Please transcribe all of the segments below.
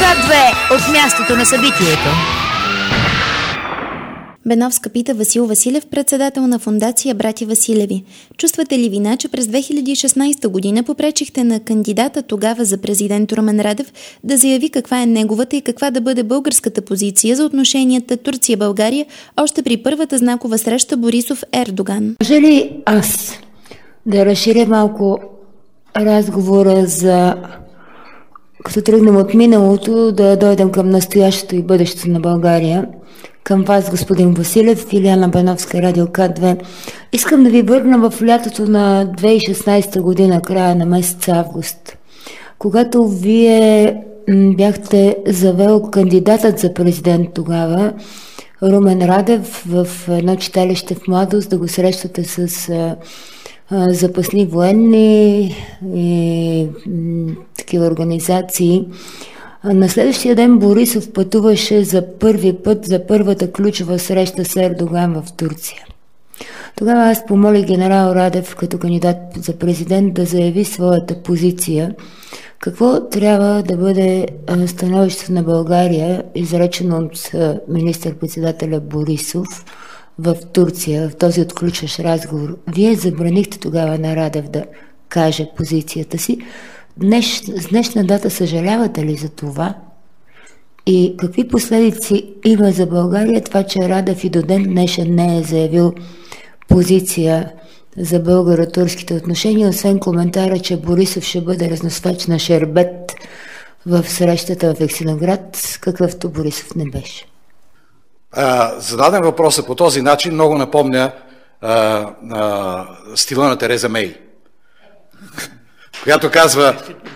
К2 от мястото на събитието. Беновска пита Васил Василев, председател на фондация Братя Василеви. Чувствате ли вина, че през 2016 година попречихте на кандидата тогава за президент Румен Радев да заяви каква е неговата и каква да бъде българската позиция за отношенията Турция-България още при първата знакова среща Борисов-Ердоган? Може ли аз да разширя малко разговора за, като тръгнем от миналото, да дойдем към настоящето и бъдещето на България? Към вас, господин Василев, Илияна Беновска, Радио К2. Искам да ви върна в лятото на 2016 година, края на месец август, когато вие бяхте завел кандидатът за президент тогава, Румен Радев, в едно читалище в Младост, да го срещате с запасни военни и такива организации. На следващия ден Борисов пътуваше за първи път за първата ключова среща с Ердоган в Турция. Тогава аз помолих генерал Радев като кандидат за президент да заяви своята позиция. Какво трябва да бъде становището на България, изречено от министър-председателя Борисов в Турция, в този отключващ разговор? Вие забранихте тогава на Радев да каже позицията си. С днешна дата съжалявате ли за това? И какви последици има за България това, че Радев и до ден днешен не е заявил позиция за българо-турските отношения, освен коментара, че Борисов ще бъде разносвач на шербет в срещата в Ексиноград, какъвто Борисов не беше? Зададен въпроса по този начин много напомня стила на Тереза Мей, която казва...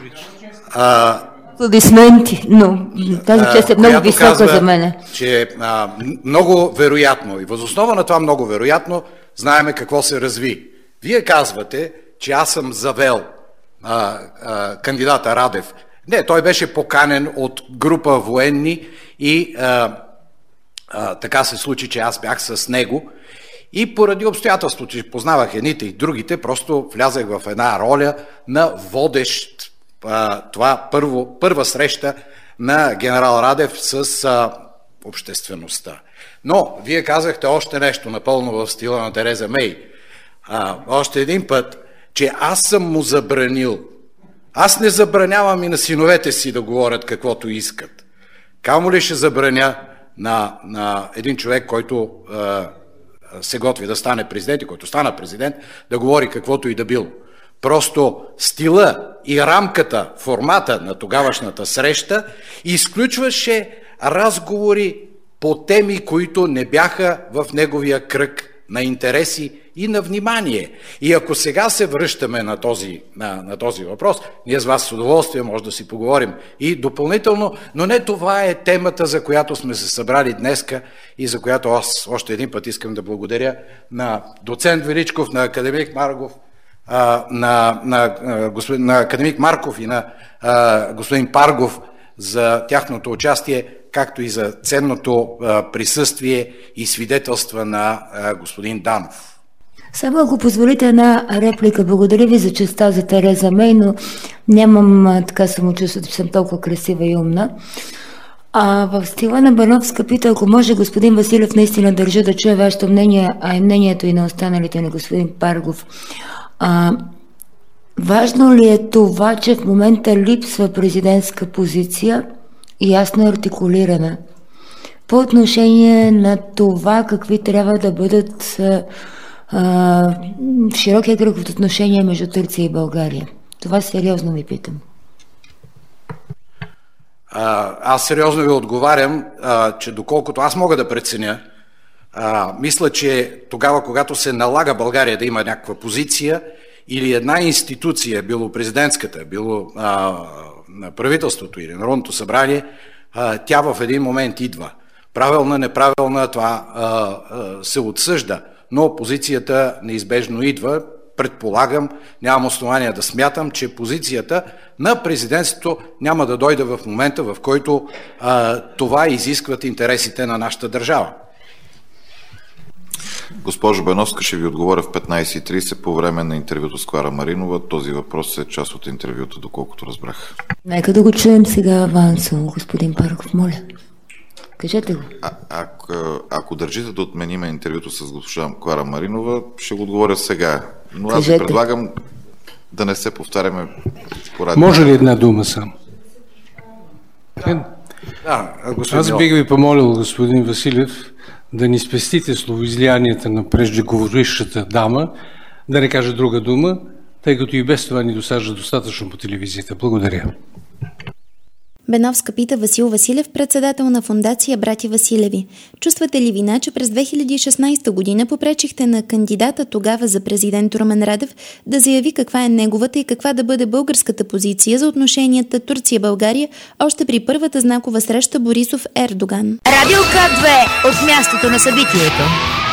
Аплодисменти, но тази чест е много висока за мене. Че много вероятно и възоснова на това много вероятно знаеме какво се разви. Вие казвате, че аз съм завел кандидата Радев. Не, той беше поканен от група военни и така се случи, че аз бях с него. И поради обстоятелството, че познавах едните и другите, просто влязах в една роля на водещ това първа среща на генерал Радев с обществеността. Но вие казахте още нещо напълно в стила на Тереза Мей. Още един път, че аз съм му забранил. Аз не забранявам и на синовете си да говорят каквото искат. Камо ли ще забраня на един човек, който се готви да стане президент и който стана президент, да говори каквото и да било. Просто стила и рамката, формата на тогавашната среща изключваше разговори по теми, които не бяха в неговия кръг на интереси и на внимание. И ако сега се връщаме на този въпрос, ние с вас с удоволствие може да си поговорим и допълнително, но не това е темата, за която сме се събрали днеска и за която аз още един път искам да благодаря на доцент Величков, на академик Маргов, на академик Марков и на господин Паргов за тяхното участие, както и за ценното присъствие и свидетелства на господин Данов. Само ако позволите една реплика. Благодаря ви за честта за Тереза Мей, но нямам така самочувствие, че съм толкова красива и умна. В стила на Беновска пита, ако може господин Василев, наистина държа да чуя вашето мнение, а и мнението и на останалите на господин Паргов. Важно ли е това, че в момента липсва президентска позиция, ясно артикулирана, по отношение на това какви трябва да бъдат в широкия кръг от отношения между Турция и България? Това сериозно ви питам. Аз сериозно ви отговарям, че доколкото аз мога да преценя, мисля, че тогава, когато се налага България да има някаква позиция или една институция, било президентската, било на правителството или Народното събрание, тя в един момент идва. Правилна, неправилна, това се отсъжда, но позицията неизбежно идва. Предполагам, нямам основания да смятам, че позицията на президентството няма да дойде в момента, в който това изискват интересите на нашата държава. Госпожо Беновска, ще ви отговоря в 15:30 по време на интервюто с Клара Маринова. Този въпрос е част от интервюто, доколкото разбрах. Нека да го чуем сега авансово, господин Парков, моля. Кажете го. Ако държите да отмениме интервюто с госпожа Клара Маринова, ще го отговоря сега. Но аз Кажете. ви предлагам да не се повтаряме по радио. Може ли една дума сам? Аз бих ви помолил, господин Василев, да ни спестите словоизлиянията на преждеговорившата дама, да не каже друга дума, тъй като и без това ни досажда достатъчно по телевизията. Благодаря. Беновска пита Васил Василев, председател на фондация Братя Василеви. Чувствате ли вина, че през 2016 година попречихте на кандидата тогава за президент Румен Радев да заяви каква е неговата и каква да бъде българската позиция за отношенията Турция-България още при първата знакова среща Борисов-Ердоган? Радио К2 от мястото на събитието.